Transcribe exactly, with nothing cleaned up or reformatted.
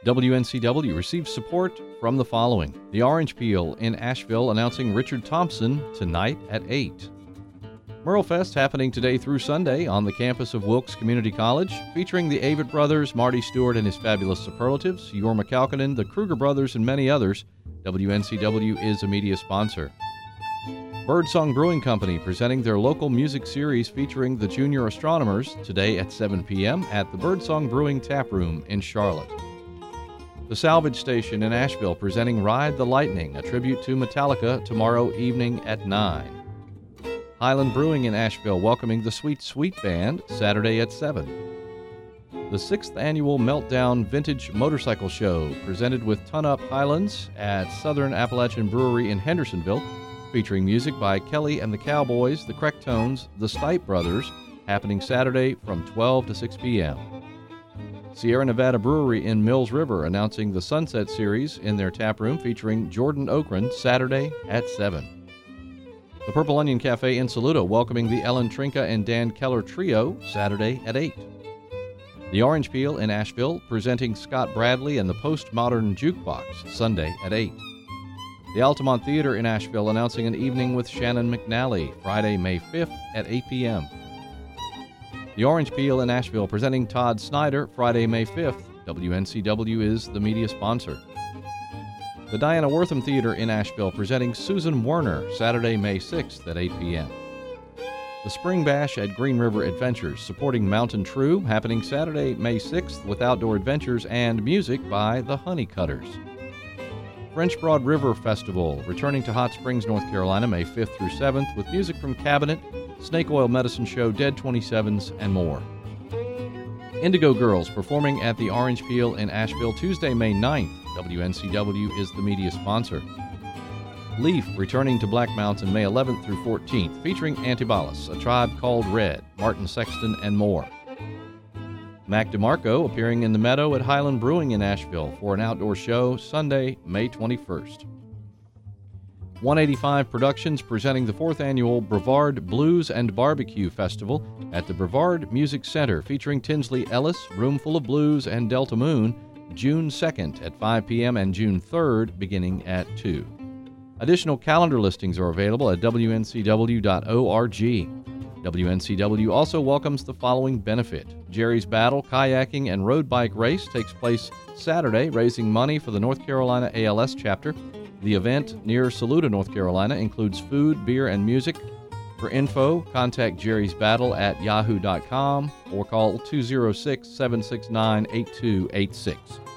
W N C W receives support from the following. The Orange Peel in Asheville announcing Richard Thompson tonight at eight. Merle Fest happening today through Sunday on the campus of Wilkes Community College, featuring the Avett Brothers, Marty Stewart and his fabulous superlatives, Jorma Kaukonen, the Kruger Brothers, and many others. W N C W is a media sponsor. Birdsong Brewing Company presenting their local music series featuring the Junior Astronomers today at seven p.m. at the Birdsong Brewing Tap Room in Charlotte. The Salvage Station in Asheville presenting Ride the Lightning, a tribute to Metallica, tomorrow evening at nine. Highland Brewing in Asheville welcoming the Sweet Sweet Band Saturday at seven. The sixth Annual Meltdown Vintage Motorcycle Show presented with Ton Up Highlands at Southern Appalachian Brewery in Hendersonville, featuring music by Kelly and the Cowboys, the Crectones, the Stipe Brothers, happening Saturday from twelve to six p.m. Sierra Nevada Brewery in Mills River announcing the Sunset Series in their tap room featuring Jordan Okren Saturday at seven. The Purple Onion Cafe in Saluda welcoming the Ellen Trinka and Dan Keller Trio Saturday at eight. The Orange Peel in Asheville presenting Scott Bradley and the Postmodern Jukebox Sunday at eight. The Altamont Theater in Asheville announcing an evening with Shannon McNally Friday, May fifth at eight p.m. The Orange Peel in Asheville presenting Todd Snyder Friday, May fifth. W N C W is the media sponsor. The Diana Wortham Theater in Asheville presenting Susan Werner Saturday, May sixth at eight p.m. The Spring Bash at Green River Adventures supporting Mountain True happening Saturday, May sixth with outdoor adventures and music by the Honeycutters. French Broad River Festival returning to Hot Springs, North Carolina, May fifth through seventh with music from Cabinet, Snake Oil Medicine Show, Dead twenty-sevens, and more. Indigo Girls performing at the Orange Peel in Asheville Tuesday, May ninth. W N C W is the media sponsor. Leaf returning to Black Mountain May eleventh through fourteenth, featuring Antibalas, A Tribe Called Red, Martin Sexton, and more. Mac DeMarco appearing in the Meadow at Highland Brewing in Asheville for an outdoor show Sunday, May twenty-first. one eighty-five Productions presenting the fourth Annual Brevard Blues and Barbecue Festival at the Brevard Music Center featuring Tinsley Ellis, Roomful of Blues, and Delta Moon, June second at five p.m. and June third beginning at two. Additional calendar listings are available at W N C W dot org. W N C W also welcomes the following benefit. Jerry's Battle Kayaking and Road Bike Race takes place Saturday, raising money for the North Carolina A L S chapter. The event near Saluda, North Carolina, includes food, beer, and music. For info, contact Jerry's Battle at yahoo dot com or call two oh six, seven six nine, eight two eight six.